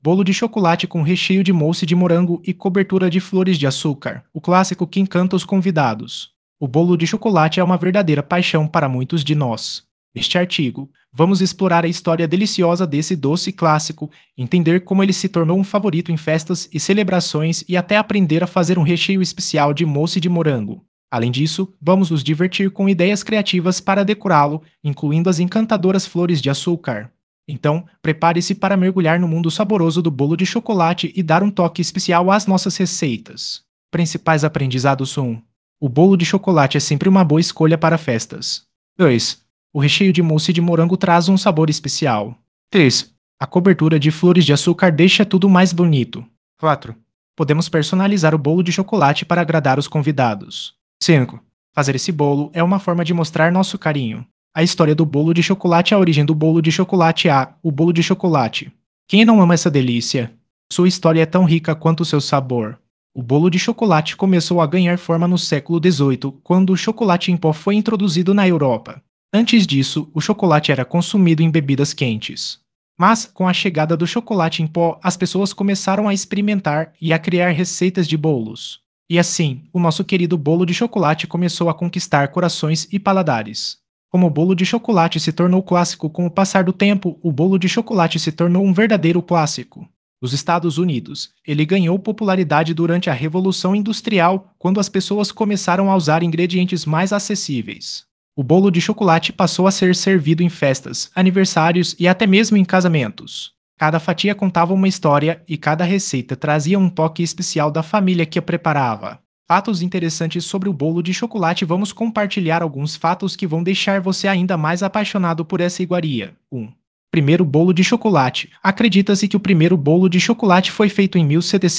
Bolo de chocolate com recheio de mousse de morango e cobertura de flores de açúcar, o clássico que encanta os convidados. O bolo de chocolate é uma verdadeira paixão para muitos de nós. Neste artigo, vamos explorar a história deliciosa desse doce clássico, entender como ele se tornou um favorito em festas e celebrações e até aprender a fazer um recheio especial de mousse de morango. Além disso, vamos nos divertir com ideias criativas para decorá-lo, incluindo as encantadoras flores de açúcar. Então, prepare-se para mergulhar no mundo saboroso do bolo de chocolate e dar um toque especial às nossas receitas. Principais aprendizados 1. O bolo de chocolate é sempre uma boa escolha para festas. 2. O recheio de mousse de morango traz um sabor especial. 3. A cobertura de flores de açúcar deixa tudo mais bonito. 4. Podemos personalizar o bolo de chocolate para agradar os convidados. 5. Fazer esse bolo é uma forma de mostrar nosso carinho. A história do bolo de chocolate é a origem do bolo de chocolate o bolo de chocolate. Quem não ama essa delícia? Sua história é tão rica quanto o seu sabor. O bolo de chocolate começou a ganhar forma no século XVIII, quando o chocolate em pó foi introduzido na Europa. Antes disso, o chocolate era consumido em bebidas quentes. Mas, com a chegada do chocolate em pó, as pessoas começaram a experimentar e a criar receitas de bolos. E assim, o nosso querido bolo de chocolate começou a conquistar corações e paladares. Como o bolo de chocolate se tornou clássico com o passar do tempo, o bolo de chocolate se tornou um verdadeiro clássico. Nos Estados Unidos, ele ganhou popularidade durante a Revolução Industrial, quando as pessoas começaram a usar ingredientes mais acessíveis. O bolo de chocolate passou a ser servido em festas, aniversários e até mesmo em casamentos. Cada fatia contava uma história e cada receita trazia um toque especial da família que a preparava. Fatos interessantes sobre o bolo de chocolate. Vamos compartilhar alguns fatos que vão deixar você ainda mais apaixonado por essa iguaria. 1. Primeiro bolo de chocolate. Acredita-se que o primeiro bolo de chocolate foi feito em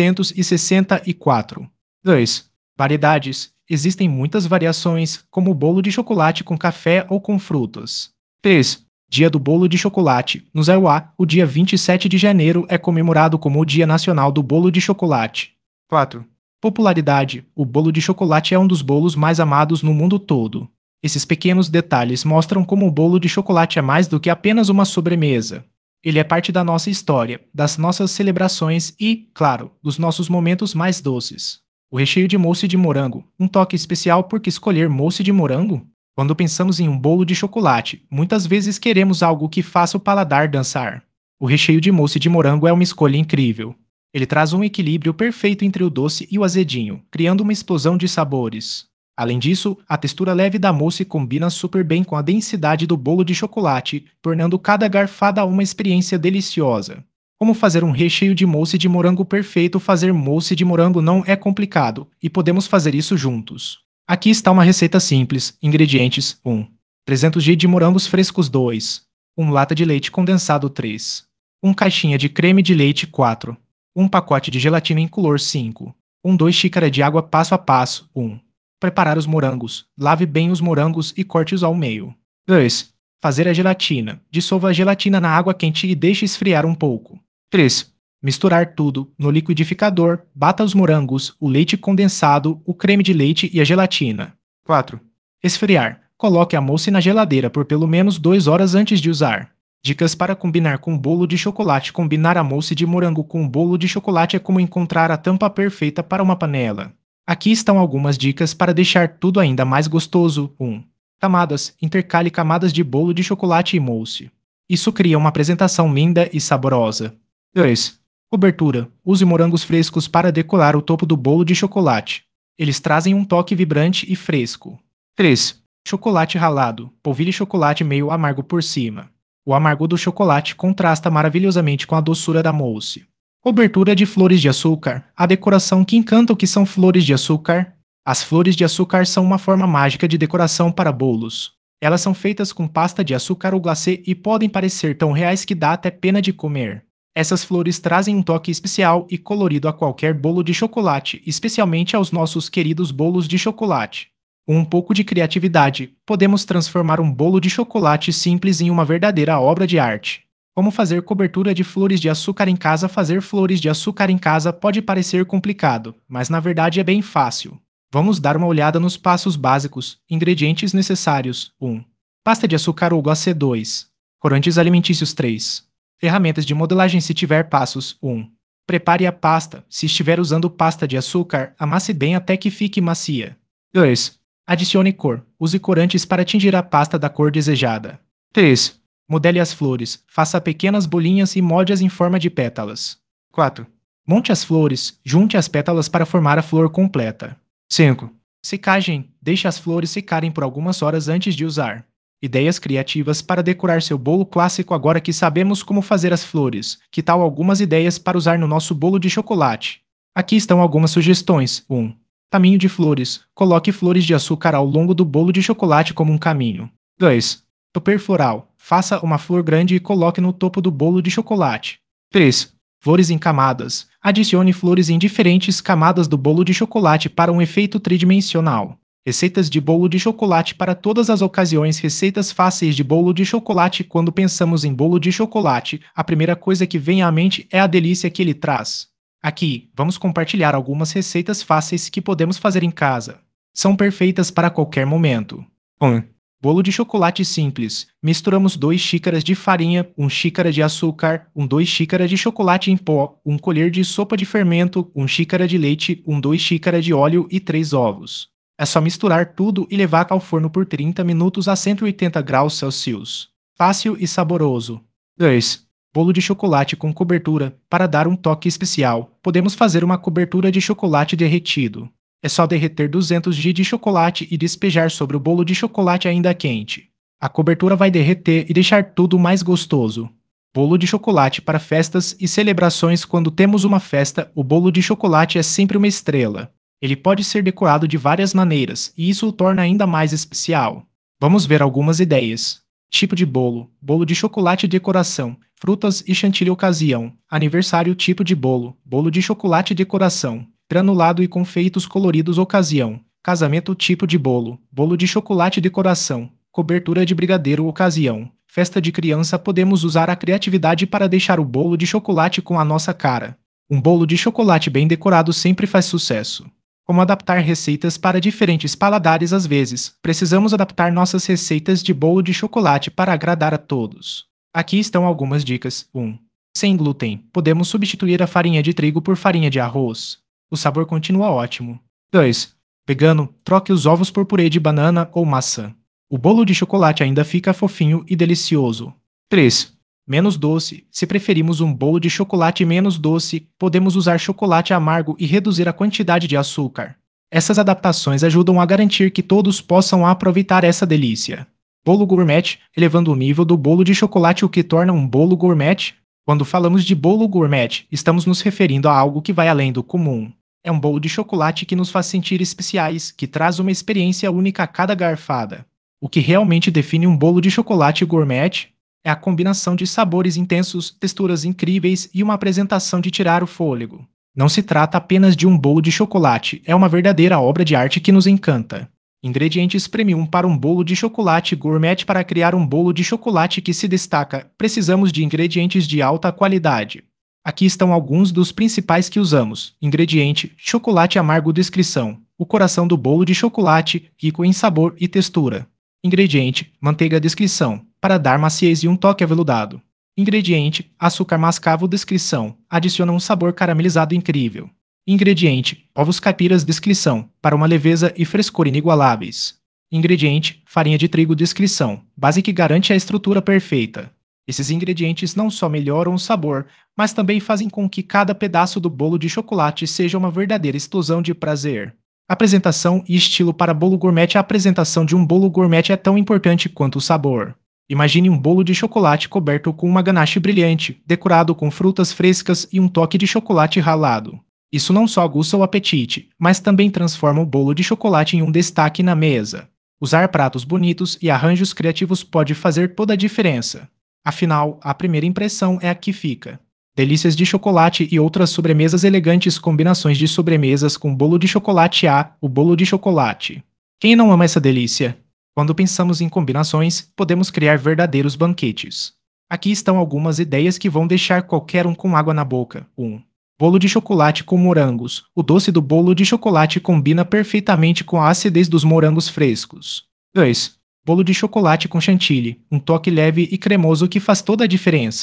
1764. 2. Variedades. Existem muitas variações, como o bolo de chocolate com café ou com frutas. 3. Dia do bolo de chocolate. No Zaiuá, o dia 27 de janeiro é comemorado como o Dia Nacional do Bolo de Chocolate. 4. Popularidade. O bolo de chocolate é um dos bolos mais amados no mundo todo. Esses pequenos detalhes mostram como o bolo de chocolate é mais do que apenas uma sobremesa. Ele é parte da nossa história, das nossas celebrações e, claro, dos nossos momentos mais doces. O recheio de mousse de morango. Um toque especial. Por que escolher mousse de morango? Quando pensamos em um bolo de chocolate, muitas vezes queremos algo que faça o paladar dançar. O recheio de mousse de morango é uma escolha incrível. Ele traz um equilíbrio perfeito entre o doce e o azedinho, criando uma explosão de sabores. Além disso, a textura leve da mousse combina super bem com a densidade do bolo de chocolate, tornando cada garfada uma experiência deliciosa. Como fazer um recheio de mousse de morango perfeito? Fazer mousse de morango não é complicado, e podemos fazer isso juntos. Aqui está uma receita simples. Ingredientes: 1. 300 g de morangos frescos 2. 1 lata de leite condensado 3. 1 caixinha de creme de leite 4. 1 pacote de gelatina incolor 5. 2 xícaras de água passo a passo 1. Preparar os morangos. Lave bem os morangos e corte-os ao meio. 2. Fazer a gelatina. Dissolva a gelatina na água quente e deixe esfriar um pouco. 3. Misturar tudo. No liquidificador, bata os morangos, o leite condensado, o creme de leite e a gelatina. 4. Esfriar. Coloque a mousse na geladeira por pelo menos 2 horas antes de usar. Dicas para combinar com bolo de chocolate. Combinar a mousse de morango com bolo de chocolate é como encontrar a tampa perfeita para uma panela. Aqui estão algumas dicas para deixar tudo ainda mais gostoso. 1. Camadas. Intercale camadas de bolo de chocolate e mousse. Isso cria uma apresentação linda e saborosa. 2. Cobertura. Use morangos frescos para decorar o topo do bolo de chocolate. Eles trazem um toque vibrante e fresco. 3. Chocolate ralado. Polvilhe chocolate meio amargo por cima. O amargor do chocolate contrasta maravilhosamente com a doçura da mousse. Cobertura de flores de açúcar. A decoração que encanta. O que são flores de açúcar? As flores de açúcar são uma forma mágica de decoração para bolos. Elas são feitas com pasta de açúcar ou glacê e podem parecer tão reais que dá até pena de comer. Essas flores trazem um toque especial e colorido a qualquer bolo de chocolate, especialmente aos nossos queridos bolos de chocolate. Com um pouco de criatividade, podemos transformar um bolo de chocolate simples em uma verdadeira obra de arte. Como fazer cobertura de flores de açúcar em casa? Fazer flores de açúcar em casa pode parecer complicado, mas na verdade é bem fácil. Vamos dar uma olhada nos passos básicos. Ingredientes necessários: 1. Pasta de açúcar ou glacê 2. Corantes alimentícios 3. Ferramentas de modelagem se tiver passos. 1. Prepare a pasta. Se estiver usando pasta de açúcar, amasse bem até que fique macia. 2. Adicione cor. Use corantes para tingir a pasta da cor desejada. 3. Modele as flores. Faça pequenas bolinhas e molde-as em forma de pétalas. 4. Monte as flores. Junte as pétalas para formar a flor completa. 5. Secagem. Deixe as flores secarem por algumas horas antes de usar. Ideias criativas para decorar seu bolo clássico agora que sabemos como fazer as flores. Que tal algumas ideias para usar no nosso bolo de chocolate? Aqui estão algumas sugestões. 1. Caminho de flores. Coloque flores de açúcar ao longo do bolo de chocolate como um caminho. 2. Topper floral. Faça uma flor grande e coloque no topo do bolo de chocolate. 3. Flores em camadas. Adicione flores em diferentes camadas do bolo de chocolate para um efeito tridimensional. Receitas de bolo de chocolate para todas as ocasiões. Receitas fáceis de bolo de chocolate. Quando pensamos em bolo de chocolate, a primeira coisa que vem à mente é a delícia que ele traz. Aqui, vamos compartilhar algumas receitas fáceis que podemos fazer em casa. São perfeitas para qualquer momento. 1. Bolo de chocolate simples. Misturamos 2 xícaras de farinha, 1 xícara de açúcar, 2 xícaras de chocolate em pó, 1 colher de sopa de fermento, 1 xícara de leite, 2 xícaras de óleo e 3 ovos. É só misturar tudo e levar ao forno por 30 minutos a 180 graus Celsius. Fácil e saboroso. 2. Bolo de chocolate com cobertura. Para dar um toque especial, podemos fazer uma cobertura de chocolate derretido. É só derreter 200 g de chocolate e despejar sobre o bolo de chocolate ainda quente. A cobertura vai derreter e deixar tudo mais gostoso. Bolo de chocolate para festas e celebrações. Quando temos uma festa, o bolo de chocolate é sempre uma estrela. Ele pode ser decorado de várias maneiras, e isso o torna ainda mais especial. Vamos ver algumas ideias. Tipo de bolo. Bolo de chocolate decoração. Frutas e chantilly ocasião. Aniversário tipo de bolo. Bolo de chocolate decoração. Granulado e confeitos coloridos ocasião. Casamento tipo de bolo. Bolo de chocolate decoração. Cobertura de brigadeiro ocasião. Festa de criança. Podemos usar a criatividade para deixar o bolo de chocolate com a nossa cara. Um bolo de chocolate bem decorado sempre faz sucesso. Como adaptar receitas para diferentes paladares. Às vezes, precisamos adaptar nossas receitas de bolo de chocolate para agradar a todos. Aqui estão algumas dicas. 1. Sem glúten. Podemos substituir a farinha de trigo por farinha de arroz. O sabor continua ótimo. 2. Vegano. Troque os ovos por purê de banana ou maçã. O bolo de chocolate ainda fica fofinho e delicioso. 3. Menos doce. Se preferimos um bolo de chocolate menos doce, podemos usar chocolate amargo e reduzir a quantidade de açúcar. Essas adaptações ajudam a garantir que todos possam aproveitar essa delícia. Bolo gourmet, elevando o nível do bolo de chocolate. O que torna um bolo gourmet? Quando falamos de bolo gourmet, estamos nos referindo a algo que vai além do comum. É um bolo de chocolate que nos faz sentir especiais, que traz uma experiência única a cada garfada. O que realmente define um bolo de chocolate gourmet é a combinação de sabores intensos, texturas incríveis e uma apresentação de tirar o fôlego. Não se trata apenas de um bolo de chocolate, é uma verdadeira obra de arte que nos encanta. Ingredientes premium para um bolo de chocolate gourmet. Para criar um bolo de chocolate que se destaca, precisamos de ingredientes de alta qualidade. Aqui estão alguns dos principais que usamos. Ingrediente: chocolate amargo. Descrição: o coração do bolo de chocolate, rico em sabor e textura. Ingrediente: manteiga. Descrição: para dar maciez e um toque aveludado. Ingrediente: açúcar mascavo. Descrição: adiciona um sabor caramelizado incrível. Ingrediente: ovos caipiras. Descrição: para uma leveza e frescor inigualáveis. Ingrediente: farinha de trigo. Descrição: base que garante a estrutura perfeita. Esses ingredientes não só melhoram o sabor, mas também fazem com que cada pedaço do bolo de chocolate seja uma verdadeira explosão de prazer. Apresentação e estilo para bolo gourmet. A apresentação de um bolo gourmet é tão importante quanto o sabor. Imagine um bolo de chocolate coberto com uma ganache brilhante, decorado com frutas frescas e um toque de chocolate ralado. Isso não só aguça o apetite, mas também transforma o bolo de chocolate em um destaque na mesa. Usar pratos bonitos e arranjos criativos pode fazer toda a diferença. Afinal, a primeira impressão é a que fica. Delícias de chocolate e outras sobremesas elegantes. Combinações de sobremesas com bolo de chocolate. O bolo de chocolate. Quem não ama essa delícia? Quando pensamos em combinações, podemos criar verdadeiros banquetes. Aqui estão algumas ideias que vão deixar qualquer um com água na boca. 1. Bolo de chocolate com morangos. O doce do bolo de chocolate combina perfeitamente com a acidez dos morangos frescos. 2. Bolo de chocolate com chantilly. Um toque leve e cremoso que faz toda a diferença.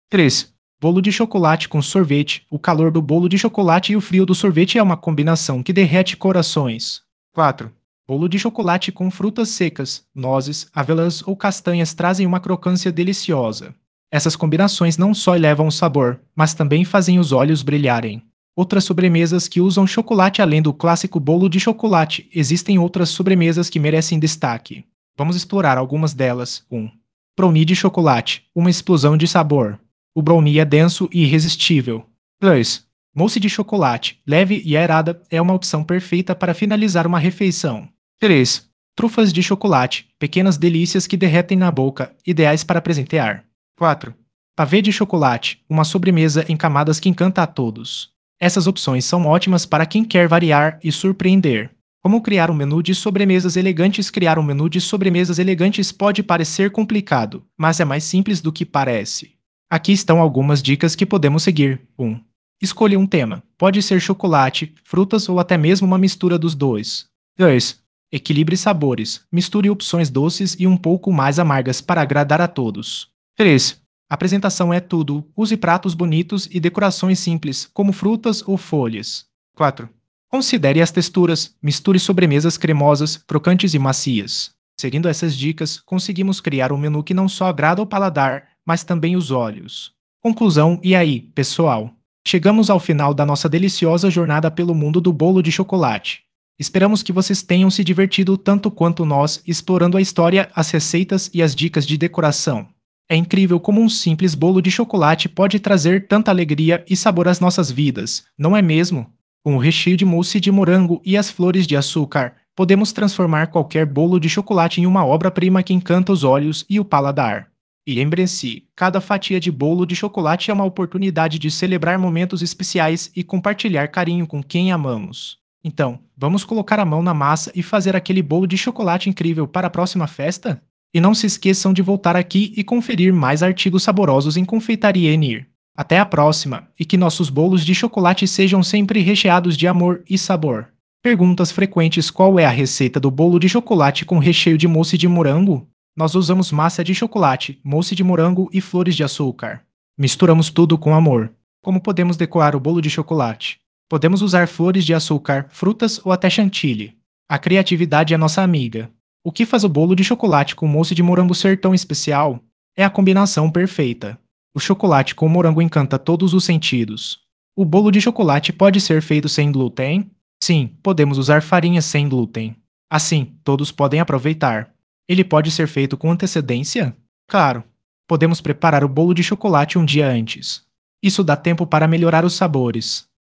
3. Bolo de chocolate com sorvete. O calor do bolo de chocolate e o frio do sorvete é uma combinação que derrete corações. 4. Bolo de chocolate com frutas secas, nozes, avelãs ou castanhas trazem uma crocância deliciosa. Essas combinações não só elevam o sabor, mas também fazem os olhos brilharem. Outras sobremesas que usam chocolate além do clássico bolo de chocolate, existem outras sobremesas que merecem destaque. Vamos explorar algumas delas. 1. Brownie de chocolate, uma explosão de sabor. O brownie é denso e irresistível. 2. Mousse de chocolate, leve e aerada, é uma opção perfeita para finalizar uma refeição. 3. Trufas de chocolate, pequenas delícias que derretem na boca, ideais para presentear. 4. Pavê de chocolate, uma sobremesa em camadas que encanta a todos. Essas opções são ótimas para quem quer variar e surpreender. Como criar um menu de sobremesas elegantes? Criar um menu de sobremesas elegantes pode parecer complicado, mas é mais simples do que parece. Aqui estão algumas dicas que podemos seguir. 1. Escolha um tema. Pode ser chocolate, frutas ou até mesmo uma mistura dos dois. 2. Equilibre sabores. Misture opções doces e um pouco mais amargas para agradar a todos. 3. Apresentação é tudo. Use pratos bonitos e decorações simples, como frutas ou folhas. 4. Considere as texturas. Misture sobremesas cremosas, crocantes e macias. Seguindo essas dicas, conseguimos criar um menu que não só agrada ao paladar, mas também os olhos. Conclusão: e aí, pessoal? Chegamos ao final da nossa deliciosa jornada pelo mundo do bolo de chocolate. Esperamos que vocês tenham se divertido tanto quanto nós explorando a história, as receitas e as dicas de decoração. É incrível como um simples bolo de chocolate pode trazer tanta alegria e sabor às nossas vidas, não é mesmo? Com o recheio de mousse de morango e as flores de açúcar, podemos transformar qualquer bolo de chocolate em uma obra-prima que encanta os olhos e o paladar. E lembre-se, cada fatia de bolo de chocolate é uma oportunidade de celebrar momentos especiais e compartilhar carinho com quem amamos. Então, vamos colocar a mão na massa e fazer aquele bolo de chocolate incrível para a próxima festa? E não se esqueçam de voltar aqui e conferir mais artigos saborosos em Confeitaria Enir. Até a próxima, e que nossos bolos de chocolate sejam sempre recheados de amor e sabor. Perguntas frequentes: qual é a receita do bolo de chocolate com recheio de mousse de morango? Nós usamos massa de chocolate, mousse de morango e flores de açúcar. Misturamos tudo com amor. Como podemos decorar o bolo de chocolate? Podemos usar flores de açúcar, frutas ou até chantilly. A criatividade é nossa amiga. O que faz o bolo de chocolate com mousse de morango ser tão especial? É a combinação perfeita. O chocolate com morango encanta todos os sentidos. O bolo de chocolate pode ser feito sem glúten? Sim, podemos usar farinha sem glúten. Assim, todos podem aproveitar. Ele pode ser feito com antecedência? Claro. Podemos preparar o bolo de chocolate um dia antes. Isso dá tempo para melhorar os sabores.